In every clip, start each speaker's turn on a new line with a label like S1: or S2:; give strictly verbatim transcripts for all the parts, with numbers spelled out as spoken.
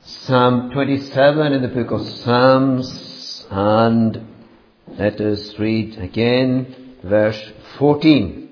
S1: Psalm twenty-seven in the book of Psalms, and let us read again verse fourteen.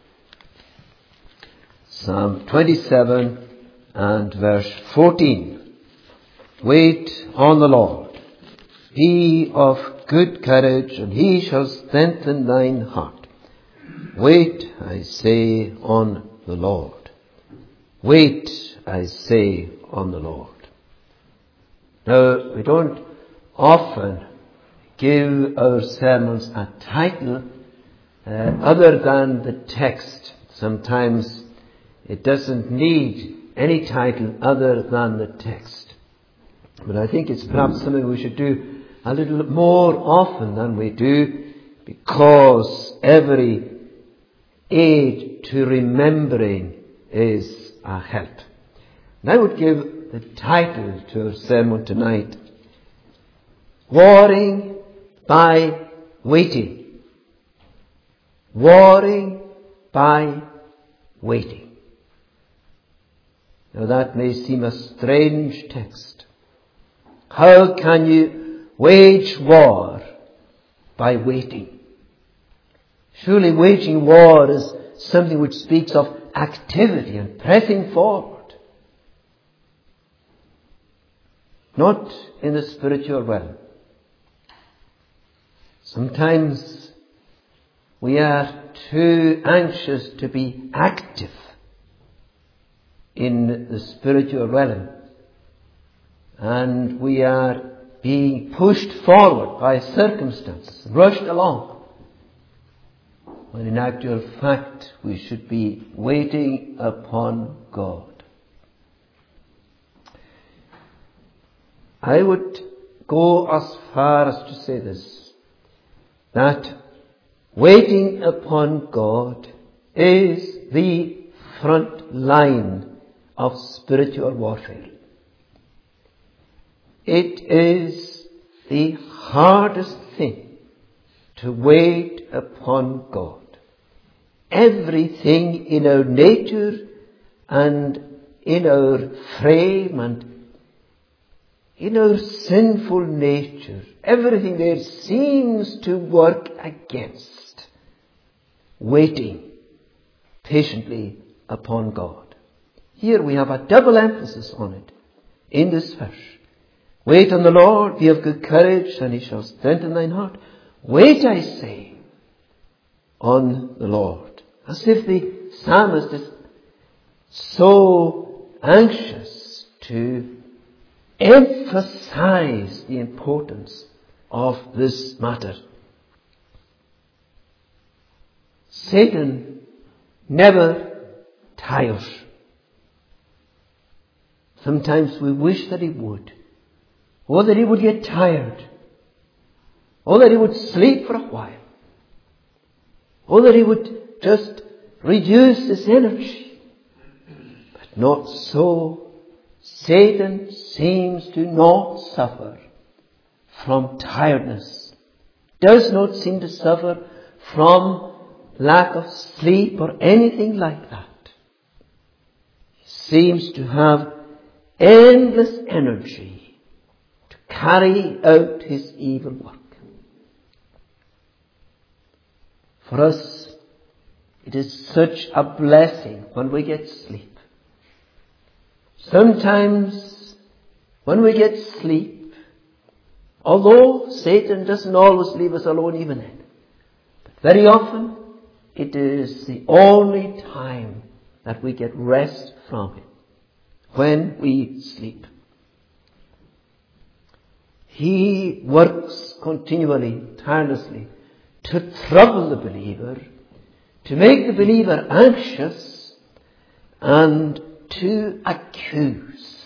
S1: Psalm twenty-seven and verse fourteen. Wait on the Lord. Be of good courage, and he shall strengthen thine heart. Wait, I say, on the Lord. Wait, I say, on the Lord. Now, we don't often give our sermons a title uh, other than the text. Sometimes it doesn't need any title other than the text. But I think it's perhaps something we should do a little more often than we do, because every aid to remembering is a help. And I would give the title to our sermon tonight: Warring by Waiting. Warring by Waiting. Now that may seem a strange text. How can you wage war by waiting? Surely waging war is something which speaks of activity and pressing forward. Not in the spiritual realm. Sometimes we are too anxious to be active in the spiritual realm, and we are being pushed forward by circumstances, rushed along, when in actual fact we should be waiting upon God. I would go as far as to say this, that waiting upon God is the front line of spiritual warfare. It is the hardest thing to wait upon God. Everything in our nature and in our frame and in our sinful nature, everything there seems to work against waiting patiently upon God. Here we have a double emphasis on it in this verse. Wait on the Lord, be of good courage, and he shall strengthen thine heart. Wait, I say, on the Lord. As if the psalmist is so anxious to emphasize the importance of this matter. Satan never tires. Sometimes we wish that he would, or that he would get tired, or that he would sleep for a while, or that he would just reduce his energy. But not so. Satan seems to not suffer from tiredness, does not seem to suffer from lack of sleep or anything like that. He seems to have endless energy to carry out his evil work. For us, it is such a blessing when we get sleep. Sometimes when we get sleep, although Satan doesn't always leave us alone even then, but very often it is the only time that we get rest from him, when we sleep. He works continually, tirelessly, to trouble the believer, to make the believer anxious, and to accuse.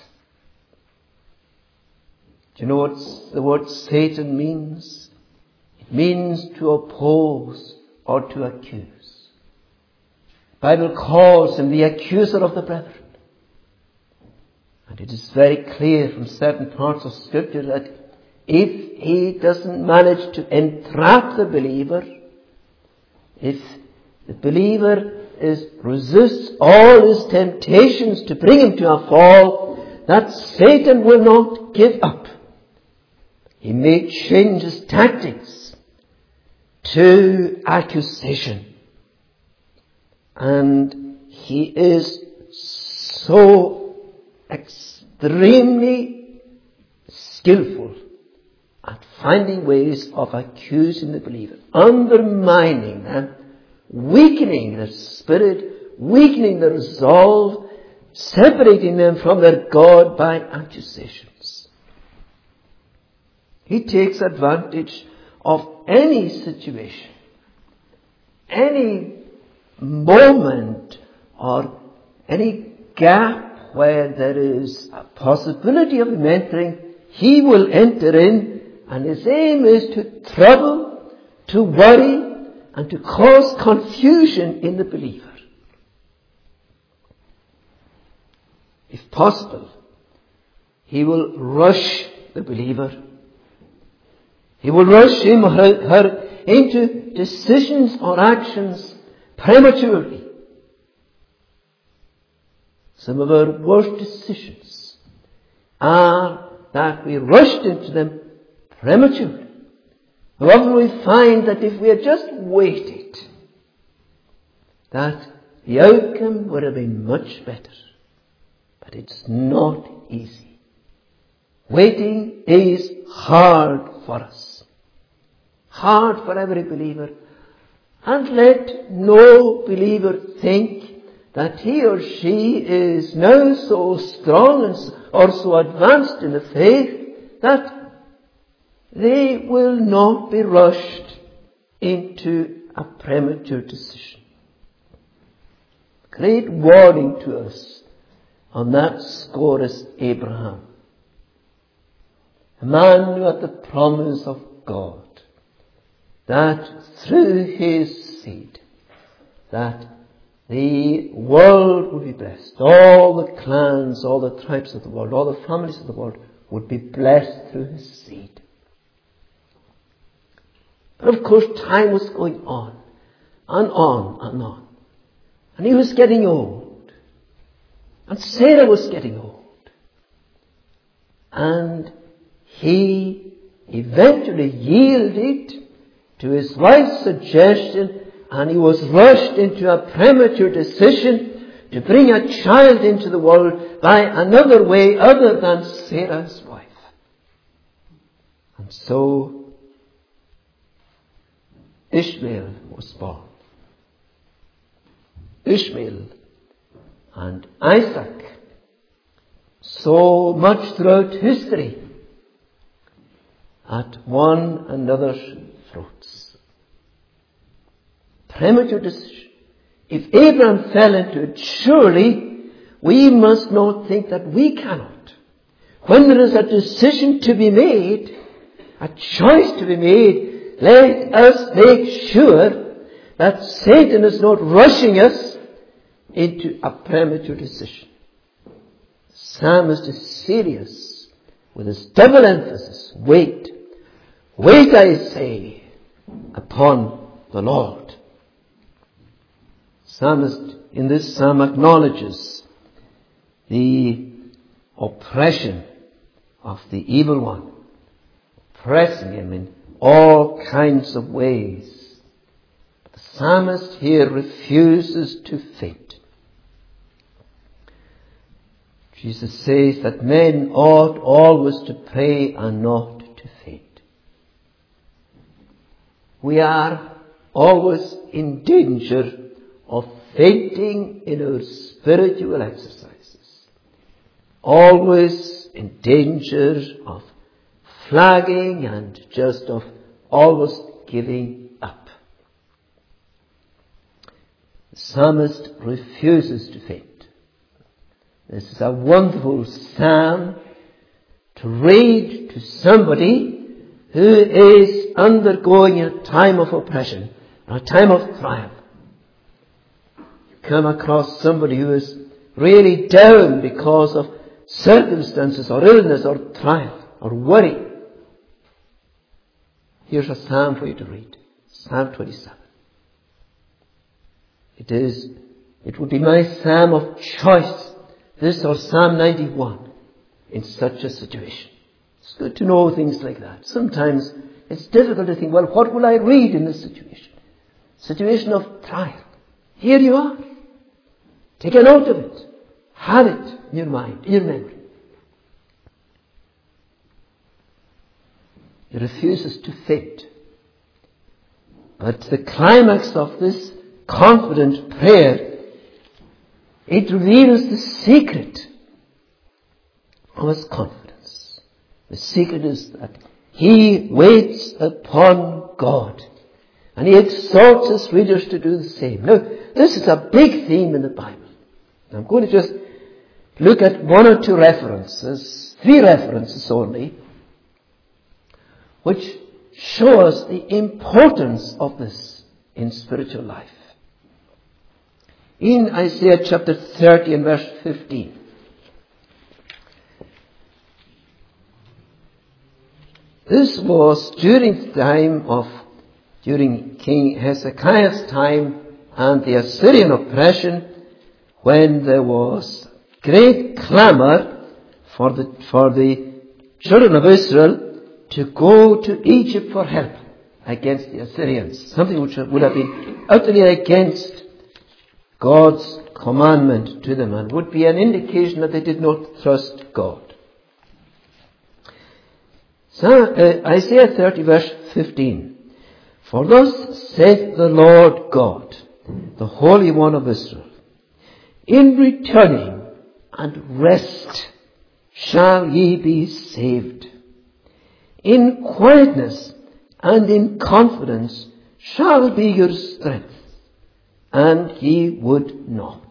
S1: Do you know what the word Satan means? It means to oppose or to accuse. The Bible calls him the accuser of the brethren. And it is very clear from certain parts of Scripture that if he doesn't manage to entrap the believer, if the believer is resists all his temptations to bring him to a fall, that Satan will not give up. He may change his tactics to accusation. And he is so extremely skillful at finding ways of accusing the believer, undermining them, weakening their spirit, weakening their resolve, separating them from their God by accusations. He takes advantage of any situation, any moment, or any gap where there is a possibility of him entering. He will enter in, and his aim is to trouble, to worry, and to cause confusion in the believer. If possible, he will rush the believer. He will rush him or her, her into decisions or actions prematurely. Some of our worst decisions are that we rushed into them prematurely. Often we find that if we had just waited, that the outcome would have been much better. But it's not easy. Waiting is hard for us. Hard for every believer. And let no believer think that he or she is now so strong and, or so advanced in the faith that they will not be rushed into a premature decision. Great warning to us on that score is Abraham. A man who had the promise of God that through his seed that the world would be blessed. All the clans, all the tribes of the world, all the families of the world would be blessed through his seed. But of course time was going on and on and on. And he was getting old. And Sarah was getting old. And he eventually yielded to his wife's suggestion, and he was rushed into a premature decision to bring a child into the world by another way other than Sarah's wife. And so Ishmael was born. Ishmael and Isaac, so much throughout history, at one another's throats. Premature decision. If Abraham fell into it, surely we must not think that we cannot. When there is a decision to be made, a choice to be made, let us make sure that Satan is not rushing us into a premature decision. The psalmist is serious with his double emphasis. Wait. Wait, I say, upon the Lord. Psalmist in this psalm acknowledges the oppression of the evil one, oppressing him in all kinds of ways. The psalmist here refuses to faint. Jesus says that men ought always to pray and not to faint. We are always in danger of fainting in our spiritual exercises. Always in danger of flagging and just of always giving up. The psalmist refuses to faint. This is a wonderful psalm to read to somebody who is undergoing a time of oppression, a time of trial. You come across somebody who is really down because of circumstances or illness or trial or worry. Here's a psalm for you to read. Psalm twenty-seven. It is, it would be my psalm of choice. This or Psalm ninety-one. in such a situation. It's good to know things like that. Sometimes it's difficult to think, well, what will I read in this situation? Situation of trial. Here you are. Take a note of it. Have it in your mind, in your memory. He refuses to faint. But the climax of this confident prayer, it reveals the secret of his confidence. The secret is that he waits upon God. And he exhorts his readers to do the same. Now, this is a big theme in the Bible. I'm going to just look at one or two references, three references only, which show us the importance of this in spiritual life. In Isaiah chapter thirty and verse fifteen, this was during the time of, during King Hezekiah's time and the Assyrian oppression, when there was great clamor for the, for the children of Israel to go to Egypt for help against the Assyrians. Something which would have been utterly against God's commandment to them and would be an indication that they did not trust God. So, uh, Isaiah thirty verse fifteen. For thus saith the Lord God, the Holy One of Israel, in returning and rest shall ye be saved. In quietness and in confidence shall be your strength, and ye would not.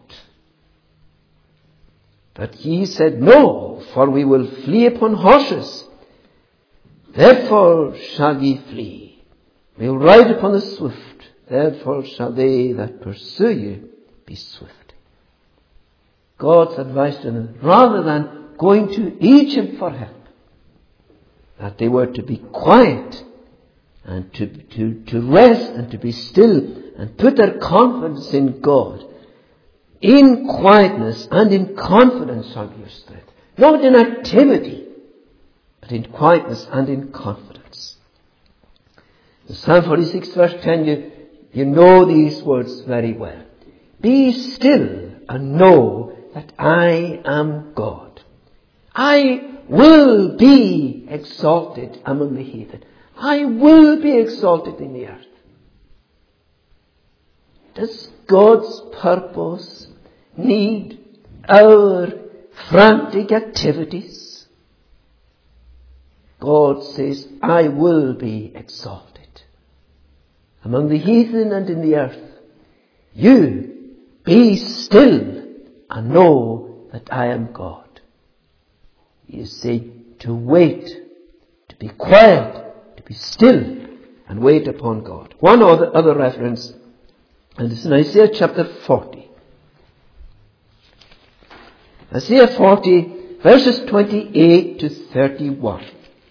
S1: But ye said, No, for we will flee upon horses. Therefore shall ye flee. We will ride upon the swift. Therefore shall they that pursue you be swift. God's advice to them, rather than going to Egypt for help, that they were to be quiet and to, to, to rest and to be still and put their confidence in God. In quietness and in confidence shall be your strength. Not in activity, but in quietness and in confidence. In Psalm forty-six verse ten, you, you know these words very well. Be still and know that I am God. I will be exalted among the heathen. I will be exalted in the earth. Does God's purpose need our frantic activities? God says, I will be exalted among the heathen and in the earth. You be still and know that I am God. You say to wait, to be quiet, to be still, and wait upon God. One other, other reference, and it's in Isaiah chapter forty. Isaiah forty, verses twenty-eight to thirty-one.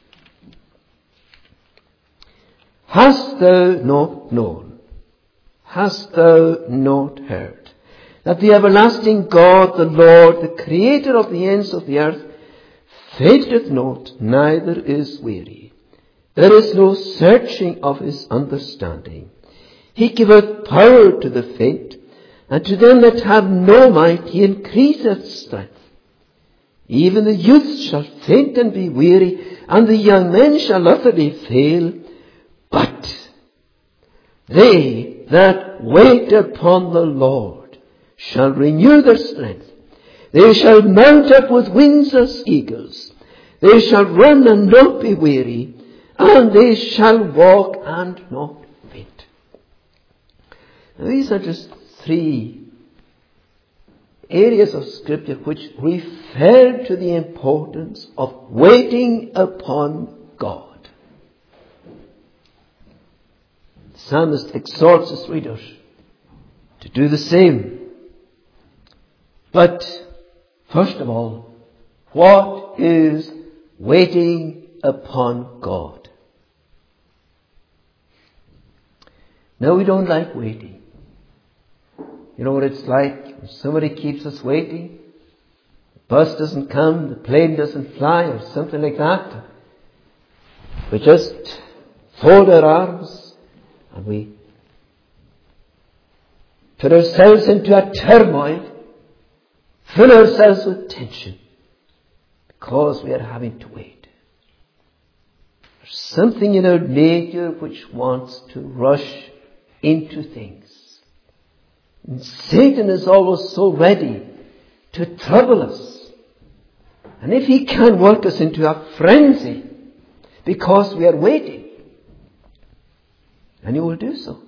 S1: Hast thou not known? Hast thou not heard? That the everlasting God, the Lord, the Creator of the ends of the earth, fainteth not, neither is weary. There is no searching of his understanding. He giveth power to the faint, and to them that have no might he increaseth strength. Even the youth shall faint and be weary, and the young men shall utterly fail. But they that wait upon the Lord shall renew their strength. They shall mount up with wings as eagles. They shall run and not be weary, and they shall walk and not faint. Now, these are just three areas of Scripture which refer to the importance of waiting upon God. The psalmist exhorts his readers to do the same. But, first of all, what is waiting upon God? Now, we don't like waiting. You know what it's like when somebody keeps us waiting? bus doesn't come, the plane doesn't fly, or something like that. We just fold our arms and we put ourselves into a turmoil, fill ourselves with tension, because we are having to wait. There's something in our nature which wants to rush into things. And Satan is always so ready to trouble us. And if he can work us into a frenzy because we are waiting, and he will do so.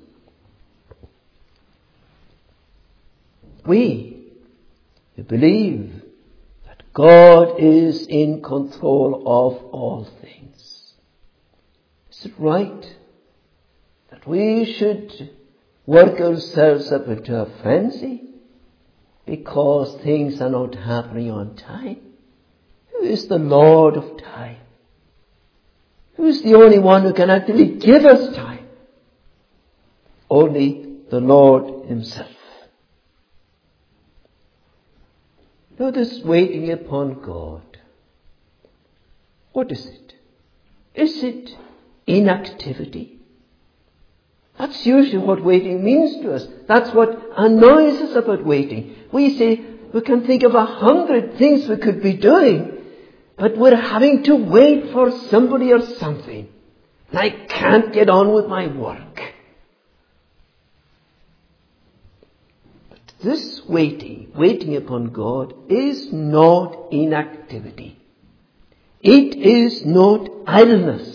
S1: We who believe that God is in control of all things, is it right that we should work ourselves up into a frenzy because things are not happening on time? Who is the Lord of time? Who is the only one who can actually give us time? Only the Lord himself. Now this waiting upon God, what is it? Is it inactivity? That's usually what waiting means to us. That's what annoys us about waiting. We say we can think of a hundred things we could be doing, but we're having to wait for somebody or something. And I can't get on with my work. But this waiting, waiting upon God, is not inactivity. It is not idleness.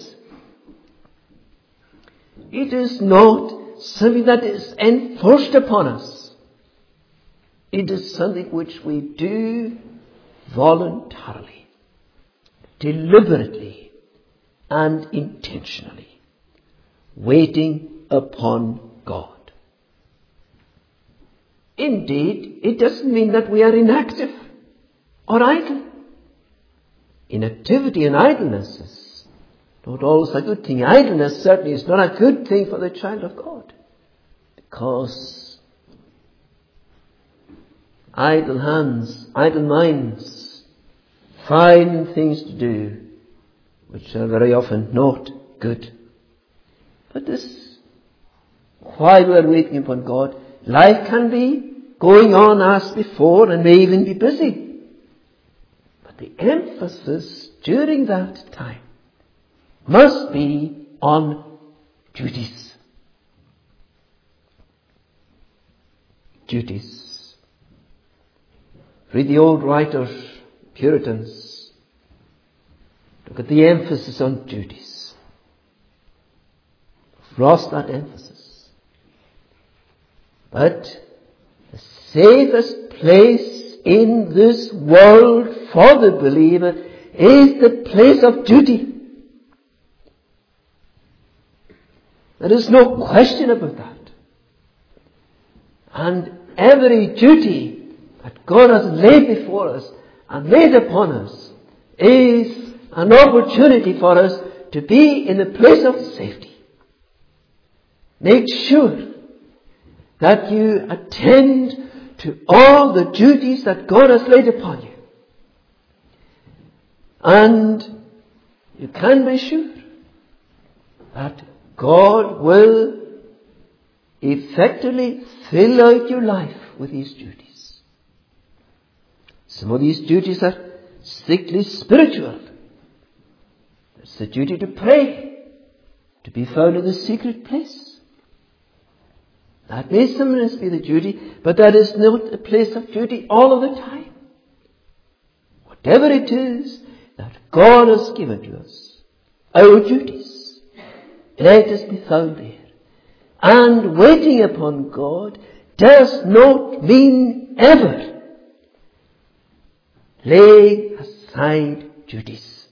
S1: It is not something that is enforced upon us. It is something which we do voluntarily, deliberately, and intentionally. Waiting upon God. Indeed, it doesn't mean that we are inactive or idle. Inactivity and idleness is not always a good thing. Idleness certainly is not a good thing for the child of God, because idle hands, idle minds find things to do which are very often not good. But this, while we are waiting upon God, life can be going on as before and may even be busy. But the emphasis during that time must be on duties. Duties. Read the old writers, Puritans. Look at the emphasis on duties. We've lost that emphasis. But the safest place in this world for the believer is the place of duty. There is no question about that. And every duty that God has laid before us and laid upon us is an opportunity for us to be in a place of safety. Make sure that you attend to all the duties that God has laid upon you. And you can be sure that God will effectively fill out your life with these duties. Some of these duties are strictly spiritual. It's the duty to pray, to be found in the secret place. That may sometimes be the duty, but that is not a place of duty all of the time. Whatever it is that God has given to us, our duties, let us be found there. And waiting upon God does not mean ever lay aside duties.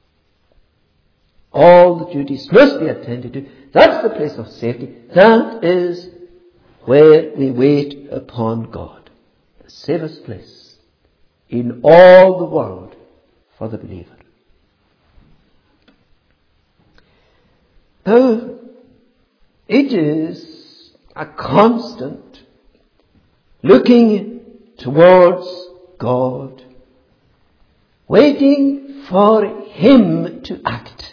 S1: All the duties must be attended to. That's the place of safety. That is where we wait upon God. The safest place in all the world for the believer. Now, it is a constant looking towards God waiting for Him to act.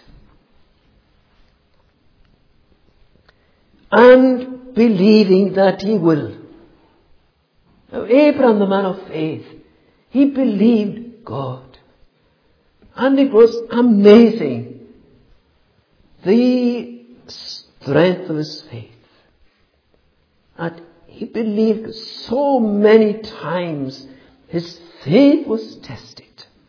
S1: And believing that He will. Now, Abraham, the man of faith, he believed God. And it was amazing, the strength of his faith. That he believed so many times his faith was tested.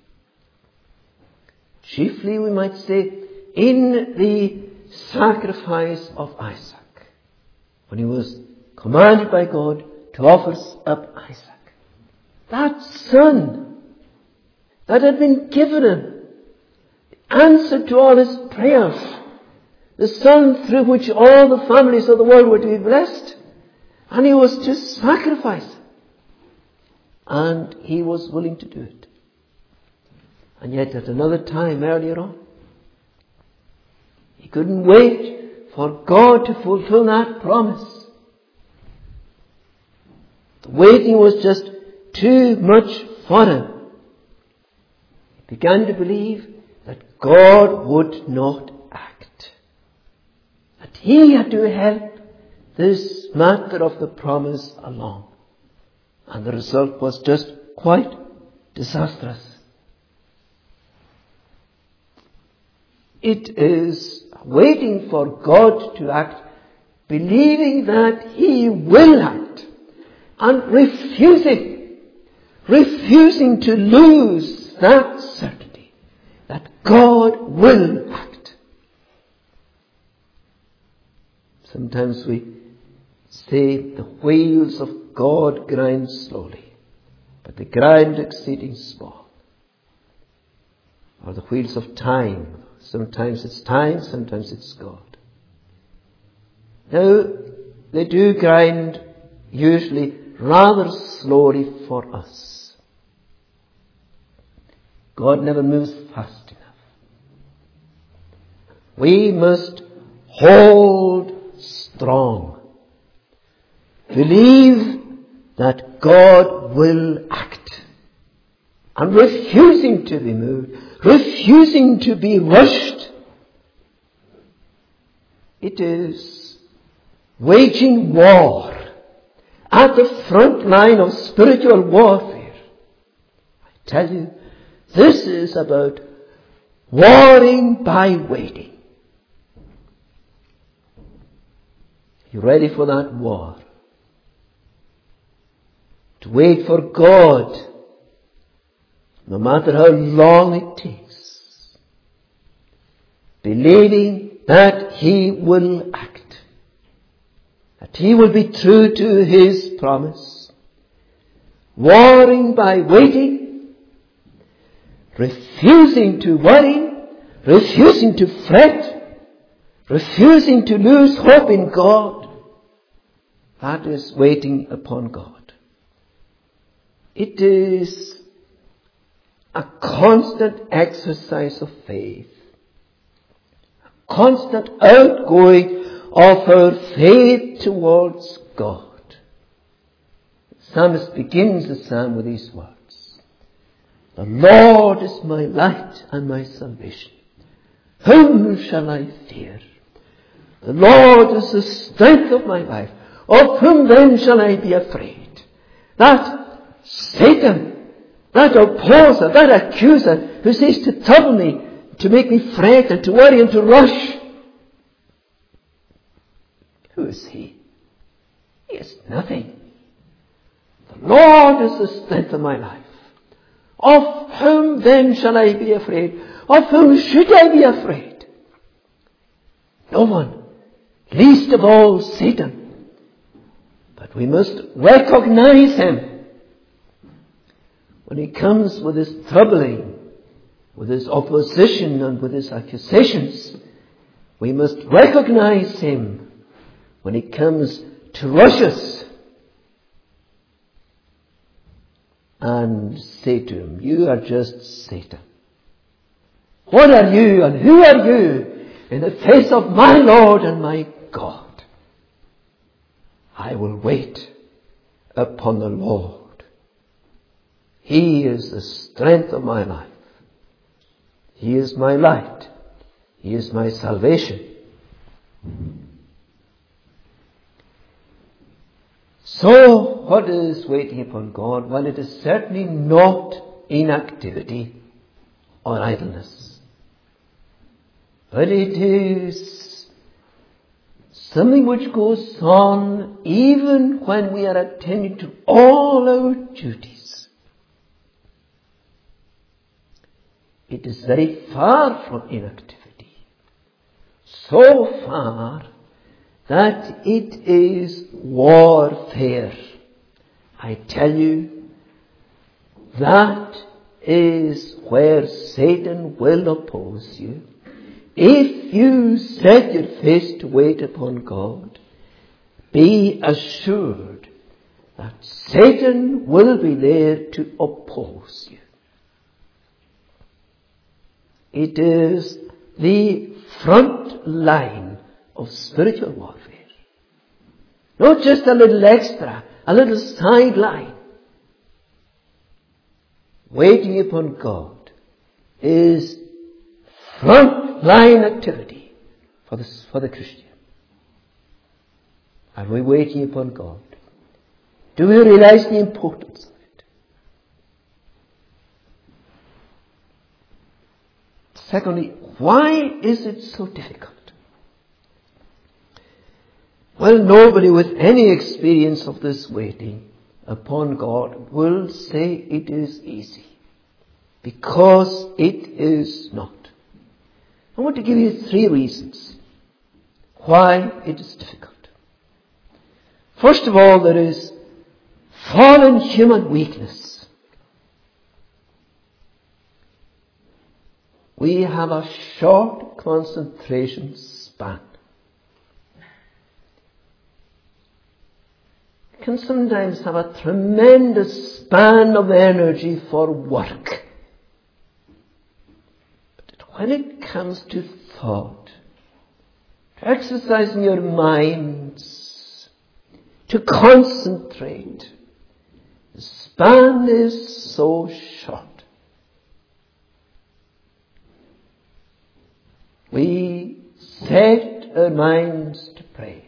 S1: Chiefly, we might say, in the sacrifice of Isaac, when he was commanded by God to offer up Isaac. That son that had been given him, the answer to all his prayers, the son through which all the families of the world were to be blessed, and he was to sacrifice. And he was willing to do it. And yet at another time earlier on, he couldn't wait for God to fulfill that promise. The waiting was just too much for him. He began to believe that God would not act. That He had to help this matter of the promise along. And the result was just quite disastrous. It is waiting for God to act, believing that He will act, and refusing, refusing to lose that certainty that God will act. Sometimes we say the wheels of God grind slowly, but they grind exceeding small. Or the wheels of time. Sometimes it's time, sometimes it's God. Now, they do grind usually rather slowly for us. God never moves fast enough. We must hold strong. Believe that God will act. And refusing to be moved, refusing to be rushed. It is waging war at the front line of spiritual warfare. I tell you, this is about warring by waiting. Are you ready for that war? To wait for God, no matter how long it takes, believing that He will act, that He will be true to His promise, warring by waiting, refusing to worry, refusing to fret, refusing to lose hope in God. That is waiting upon God. It is a constant exercise of faith, a constant outgoing of our faith towards God. The psalmist begins the psalm with these words: "The Lord is my light and my salvation. Whom shall I fear? The Lord is the strength of my life. Of whom then shall I be afraid?" That Satan, that opposer, that accuser who seeks to trouble me, to make me fret and to worry and to rush. Who is he? He is nothing. The Lord is the strength of my life. Of whom then shall I be afraid? Of whom should I be afraid? No one, least of all Satan. But we must recognize him. When he comes with his troubling, with his opposition and with his accusations, we must recognize him when he comes to rush us and say to him, "You are just Satan. What are you and who are you in the face of my Lord and my God? I will wait upon the Lord. He is the strength of my life. He is my light. He is my salvation. So, what is waiting upon God? Well, it is certainly not inactivity or idleness. But it is something which goes on even when we are attending to all our duties. It is very far from inactivity. So far that it is warfare. I tell you, that is where Satan will oppose you. If you set your face to wait upon God, be assured that Satan will be there to oppose you. It is the front line of spiritual warfare. Not just a little extra, a little sideline. Waiting upon God is front line activity for the, for the Christian. Are we waiting upon God? Do we realize the importance of it? Secondly, why is it so difficult? Well, nobody with any experience of this waiting upon God will say it is easy, because it is not. I want to give you three reasons why it is difficult. First of all, there is fallen human weakness. We have a short concentration span. Can sometimes have a tremendous span of energy for work. But when it comes to thought, to exercising your minds, to concentrate, the span is so short. We set our minds to pray.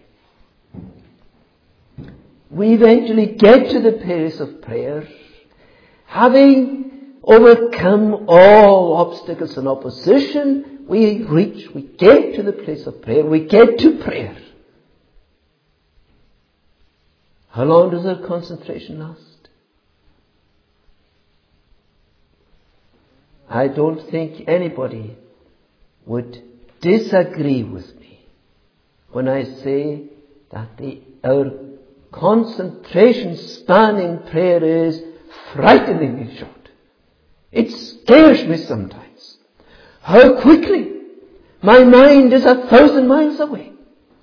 S1: We eventually get to the place of prayer, having overcome all obstacles and opposition. We reach, we get to the place of prayer, we get to prayer. How long does our concentration last? I don't think anybody would disagree with me when I say that the, our concentration span in prayer is frighteningly short. It scares me sometimes. How quickly my mind is a thousand miles away.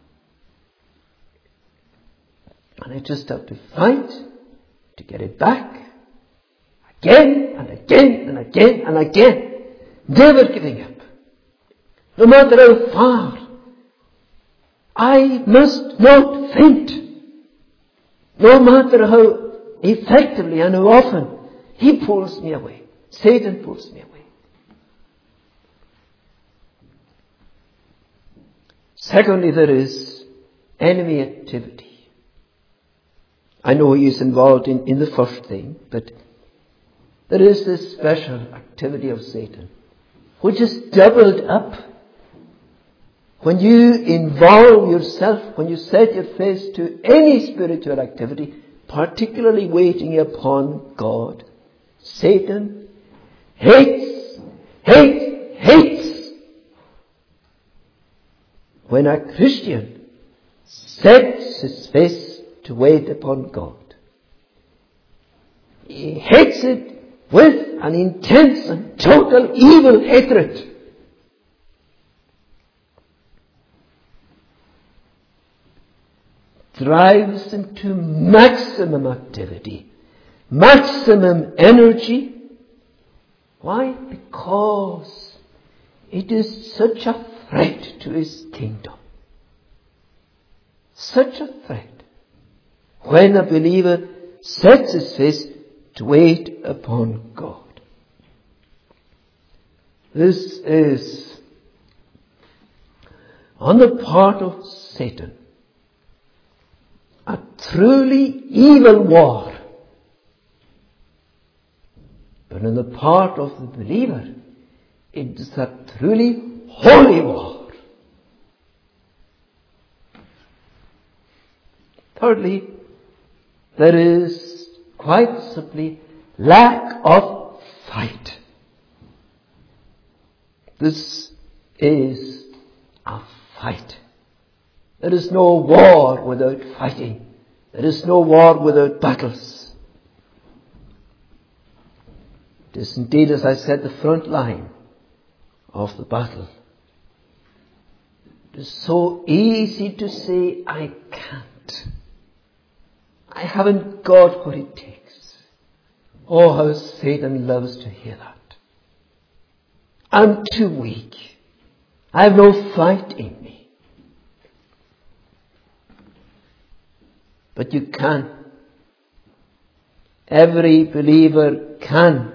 S1: And I just have to fight to get it back again and again and again and again. Never giving up. No matter how far. I must not faint. No matter how effectively and how often he pulls me away. Satan pulls me away. Secondly, there is enemy activity. I know he is involved in, in the first thing, but there is this special activity of Satan, which is doubled up. When you involve yourself, when you set your face to any spiritual activity, particularly waiting upon God, Satan hates, hates, hates when a Christian sets his face to wait upon God. He hates it with an intense and total evil hatred. Drives into maximum activity, maximum energy. Why? Because it is such a threat to his kingdom. Such a threat. When a believer sets his face to wait upon God. This is on the part of Satan a truly evil war. But on the part of the believer, it is a truly holy war. Thirdly, there is quite simply lack of fight. This is a fight. There is no war without fighting. There is no war without battles. It is indeed, as I said, the front line of the battle. It is so easy to say, I can't. I haven't got what it takes. Oh, how Satan loves to hear that. I'm too weak. I have no fight in me. But you can. Every believer can.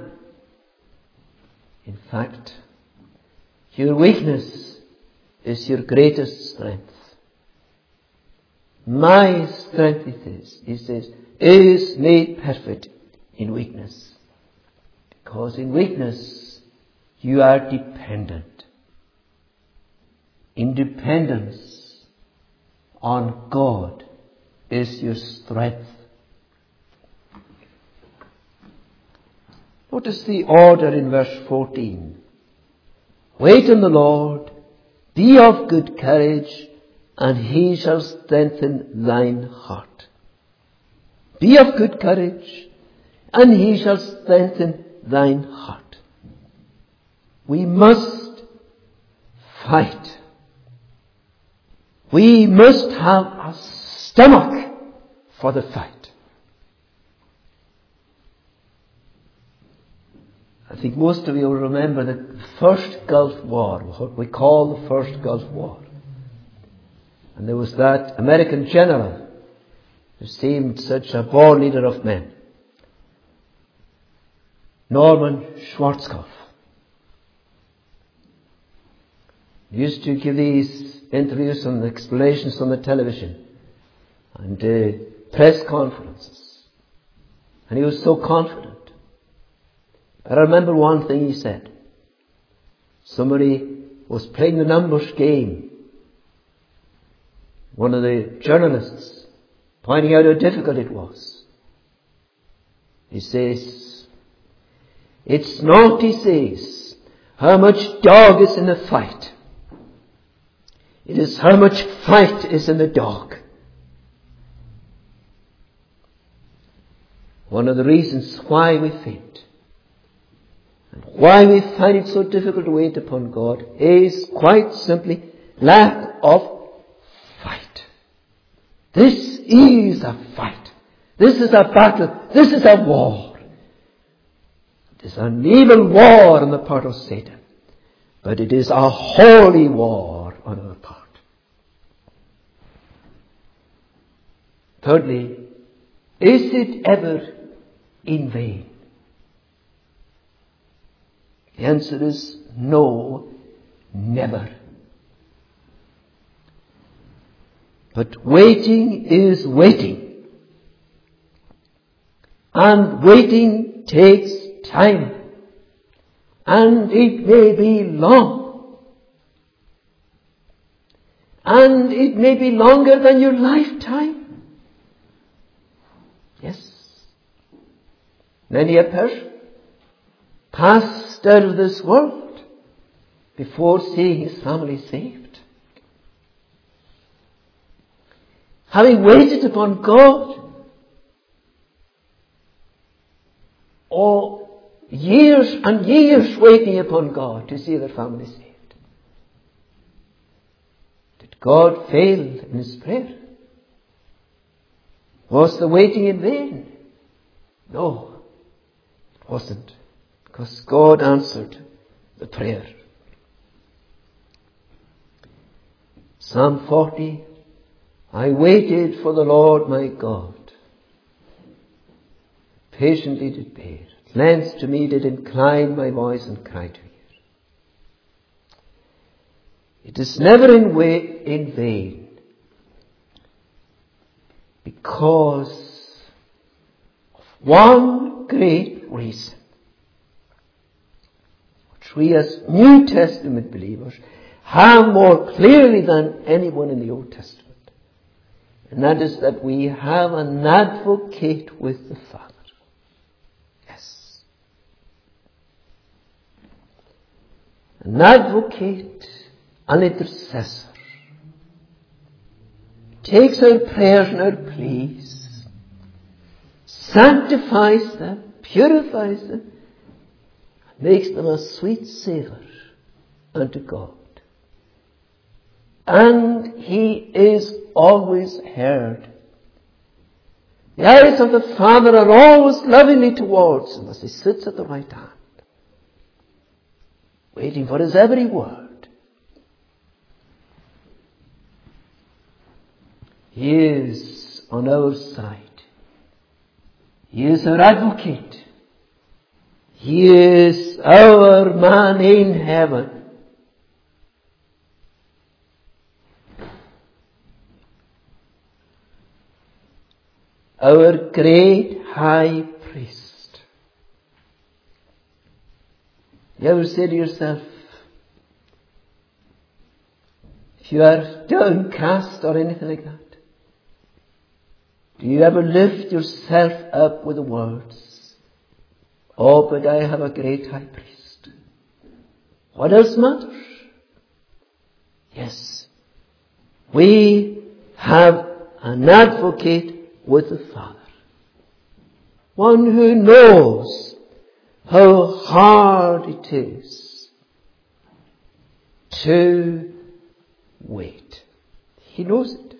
S1: In fact, your weakness is your greatest strength. My strength, it is, he says, is made perfect in weakness. Because in weakness, you are dependent. Independence on God is your strength. Notice the order in verse fourteen. Wait on the Lord, be of good courage, and he shall strengthen thine heart. Be of good courage, and he shall strengthen thine heart. We must fight. We must have a stomach for the fight. I think most of you will remember the first Gulf War, what we call the first Gulf War. And there was that American general who seemed such a born leader of men, Norman Schwarzkopf. He used to give these interviews and explanations on the television and uh, press conferences. And he was so confident. I remember one thing he said. Somebody was playing the numbers game. One of the journalists pointing out how difficult it was. He says, it's not, he says, how much dog is in the fight. It is how much fight is in the dog. One of the reasons why we faint and why we find it so difficult to wait upon God is quite simply lack of fight. This is a fight. This is a battle. This is a war. It is an evil war on the part of Satan. But it is a holy war on our part. Thirdly, is it ever in vain? The answer is no, never. But waiting is waiting. And waiting takes time. And it may be long. And it may be longer than your lifetime. Yes. Many a person passed out of this world before seeing his family saved. Having waited upon God, or years and years waiting upon God to see their family saved. Did God fail in his prayer? Was the waiting in vain? No, it wasn't. Because God answered the prayer. Psalm forty, I waited for the Lord my God. Patiently did bear. At length to me did incline my voice and cry to you. It is never in, way, in vain, because of one great reason, which we as New Testament believers have more clearly than anyone in the Old Testament. And that is that we have an advocate with the Father. Yes. An advocate, an intercessor, takes our prayers and our pleas, sanctifies them, purifies them, and makes them a sweet savour unto God. And he is always heard. The eyes of the Father are always lovingly towards him as he sits at the right hand, waiting for his every word. He is on our side. He is our advocate. He is our man in heaven. Our great high priest. You ever say to yourself, if you are downcast or anything like that, do you ever lift yourself up with the words, oh, but I have a great high priest. What else matters? Yes, we have an advocate with the Father. One who knows how hard it is to wait. He knows it.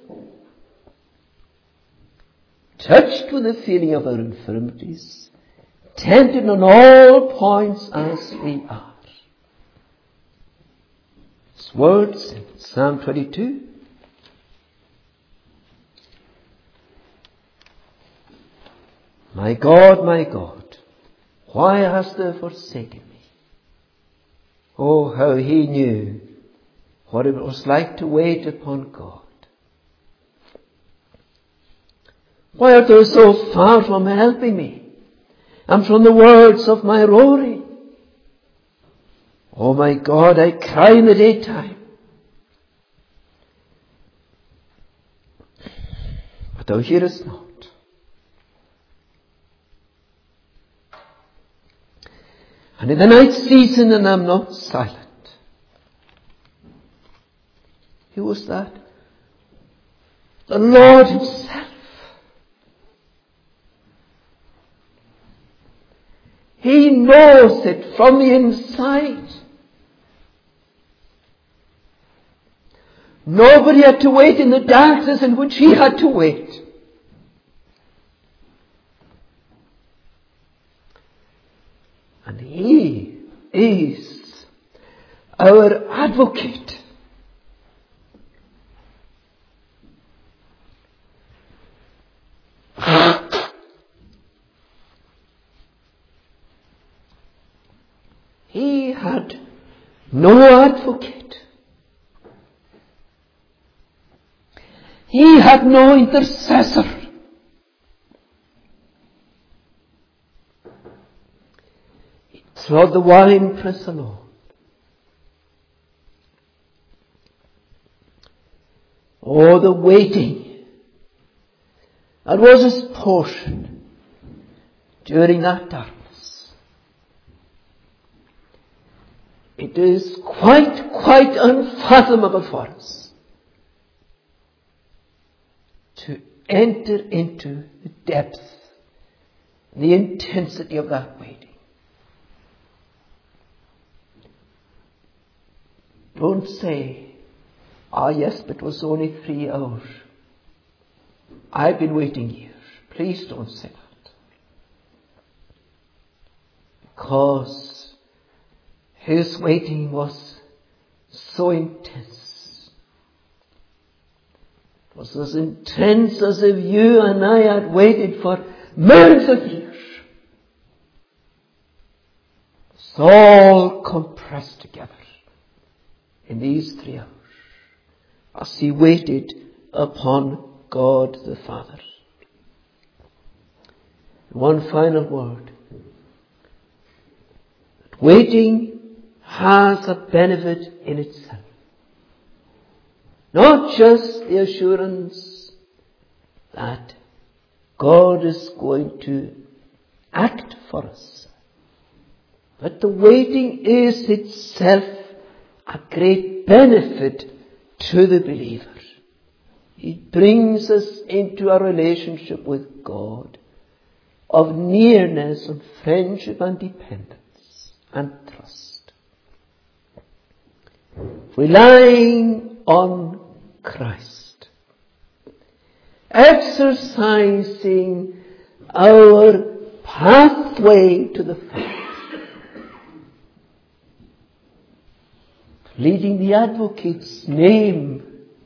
S1: Touched with the feeling of our infirmities, tempted on all points as we are. His words in Psalm twenty-two. My God, my God, why hast thou forsaken me? Oh, how he knew what it was like to wait upon God. Why art thou so far from helping me, and from the words of my roaring? Oh my God, I cry in the daytime, but thou hearest not. And in the night season, and I'm not silent. Who was that? The Lord himself. He knows it from the inside. Nobody had to wait in the darkness in which he had to wait. And he is our advocate. He had no advocate. He had no intercessor. He trod the winepress alone. Oh, the waiting that was his portion during that darkness. It is quite, quite unfathomable for us to enter into the depth, the intensity of that waiting. Don't say, ah yes, but it was only three hours. I've been waiting years. Please don't say that. Because his waiting was so intense. It was as intense as if you and I had waited for millions of years. It's all compressed together in these three hours as he waited upon God the Father. One final word. Waiting has a benefit in itself. Not just the assurance that God is going to act for us, but the waiting is itself a great benefit to the believer. It brings us into a relationship with God of nearness and friendship and dependence and trust. Relying on Christ, exercising our pathway to the Father, pleading the advocate's name,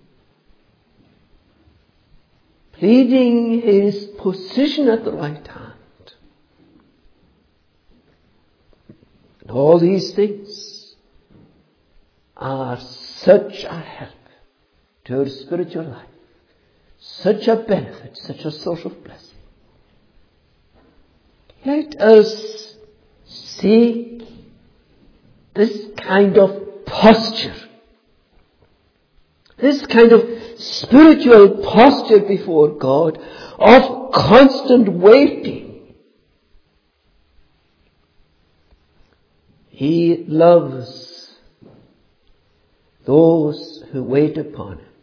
S1: pleading his position at the right hand. And all these things are such a help to our spiritual life, such a benefit, such a source of blessing. Let us seek this kind of posture, this kind of spiritual posture before God of constant waiting. He loves those who wait upon him.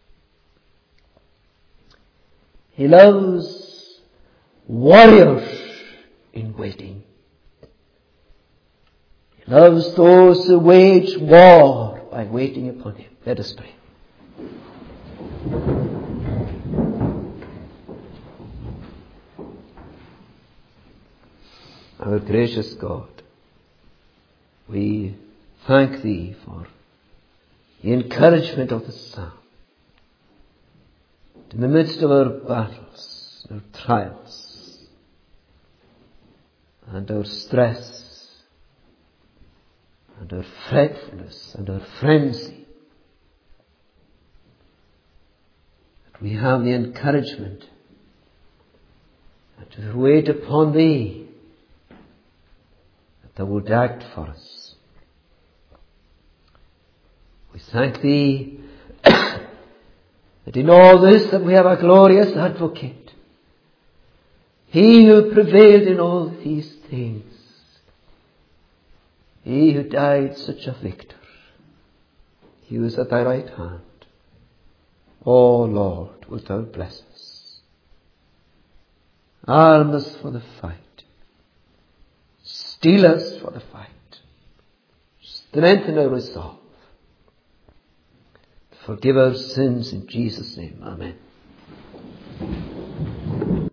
S1: He loves warriors in waiting. He loves those who wage war by waiting upon him. Let us pray. Our gracious God, we thank Thee for the encouragement of the psalm. In the midst of our battles, our trials, and our stress, and our fretfulness, and our frenzy, that we have the encouragement to wait upon Thee, that Thou wilt act for us. We thank Thee that in all this that we have a glorious advocate, He who prevailed in all these things, He who died such a victor, He who is at Thy right hand. O Lord, wilt Thou bless us, arm us for the fight, steel us for the fight, strengthen our resolve, forgive our sins in Jesus' name. Amen.